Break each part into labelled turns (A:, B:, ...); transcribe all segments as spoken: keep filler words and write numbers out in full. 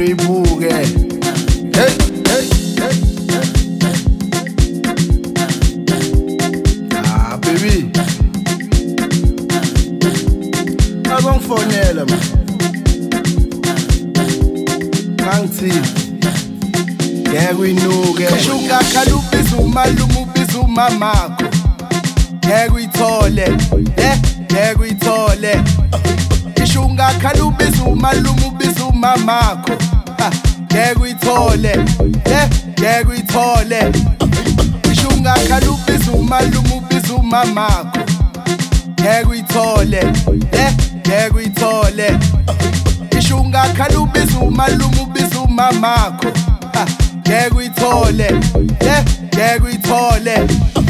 A: ngiyibuke. Hey, hey, hey. Ah, baby. Akongifonela man. Ngangithini? Ngeke uyinuke. Kasho ungakhala ubiza umalume ubiza umamakho. Ngeke uyithole. Eh, ngeke uyithole. Kasho ungakhala ubiza umalume ubiza umamakho. Ngeke uyithole. Eh, ngeke uyithole. Kasho ungakhala ubiza umalume ubiza umamakho. Ngeke uyithole. Eh, ngeke uyithole. Kasho ungakhala ubiza umalume ubiza umamakho. Ngeke uyithole. Eh, ngeke uyithole.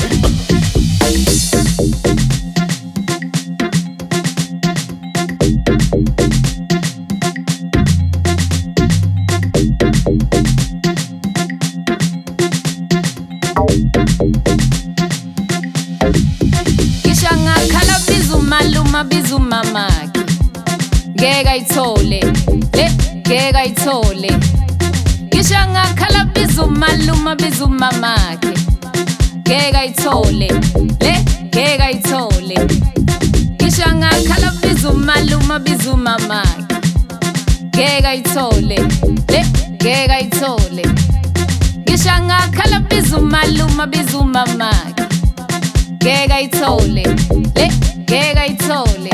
B: Kisha ngakhala biza umalume biza umamakhe. Ngeke ayithole. Eh, ngeke ayithole. Kisha ngakhala biza umalume biza umamakhe. Ngeke ayithole. Le, ngeke ayithole. Kisha ngakhala biza umalume biza umamakhe. Ngeke ayithole. Le, ngeke ayithole. Kisha ngakhala biza umalume biza umamakhe. Ngeke ayithole. Le, ngeke ayithole.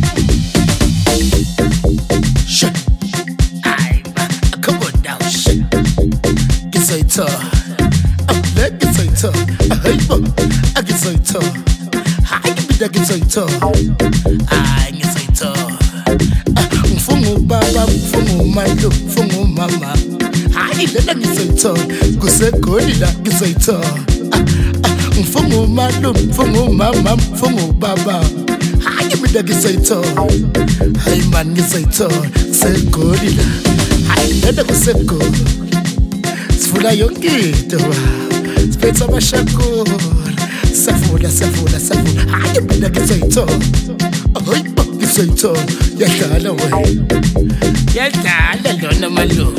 C: Shit. Aye, come on now, shit. Get so tough. Let get so tough. Hey, I get so tough. I can be that get so tough. I get so tough. Mfungu baba, mfungu malu, mfungu mama. I let me say tough. Go say good, that get so tough. Mfungu malu, mfungu mama, mfungu baba. I give me that get so tough. Hey man, get so tough. Say good, I let me say good. Sfula yongito, spetsa mashakura. Safula, safula, safula. I give me that get so tough. Hey, get so tough. Yadala way. Yadala lona malu.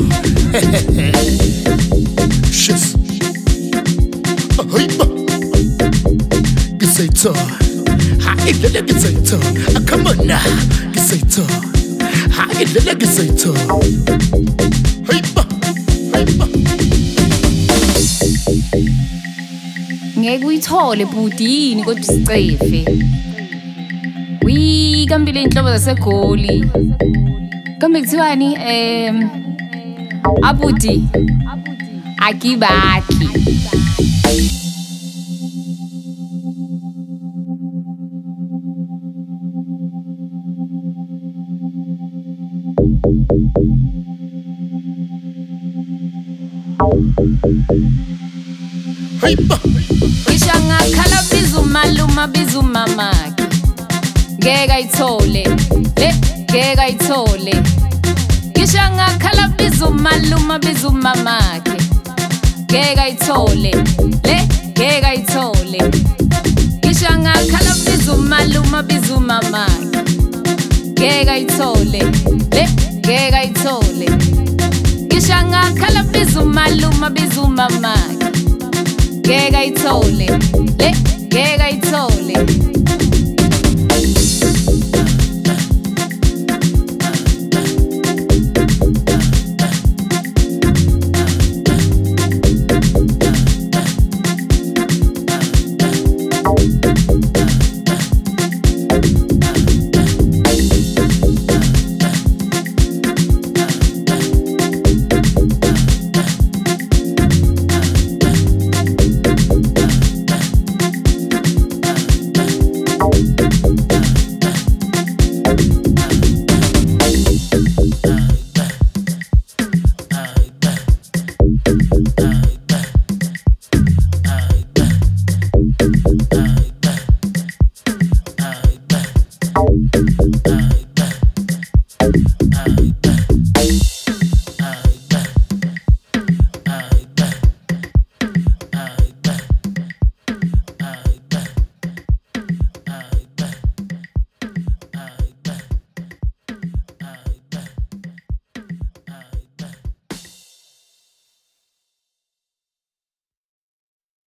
C: Shis. Hey, get so tough. I get the get so tough. Come on now, get so tough. I get the get so tough. Hey, hey.
B: Ngeke uyithole budini kodwa isicefe. Wi kambile inhlobo zasegoli. Kambe kuthiwani em abudi akibaki.
C: Hey,
B: Kisha ngakhala biza umalume biza umamakhe. Ngeke ayithole. Le, ngeke ayithole. Kisha ngakhala biza umalume biza umamakhe. Ngeke ayithole. Le, ngeke ayithole. Kisha ngakhala biza umalume biza umamakhe. Ngeke ayithole. Le, ngeke ayithole. Kisha ngakhala biza umalume biza umamakhe. Ngeke ayithole. Le, ngeke ayithole.